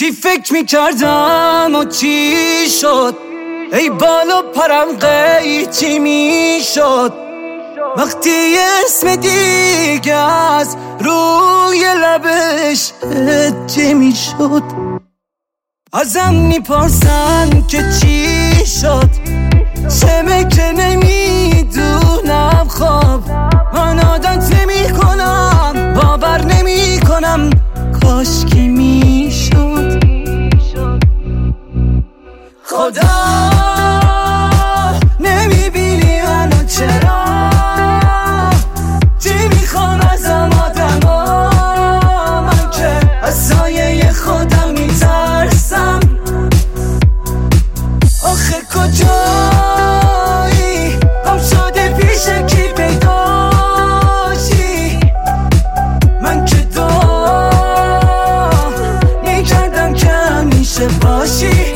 چی فکر میکردم و چی شد، ای بالا پرم چی میشد وقتی اسم دیگه از روی لبش چی میشد. ازم میپرسن که چی شد، چمه که نمیدونم. خب من عادت نمی کنم، باور نمی کنم، کاش کی میشد. خدا نمیبینی منو چرا، چی میخوام ازم آدما، من که از سایه خودم میترسم. آخه کجایی گم شده پیش کی پیداشی، من که دعا میکردم که همیشه باشی.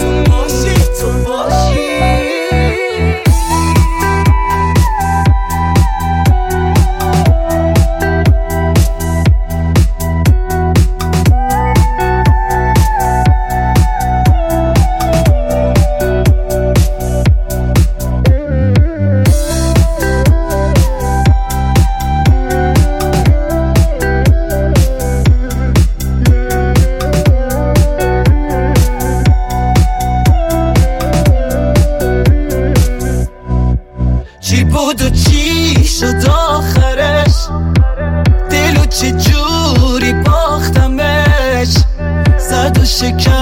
چی بود و چی شد آخرش، دلو چه جوری باختمش، زد و شکن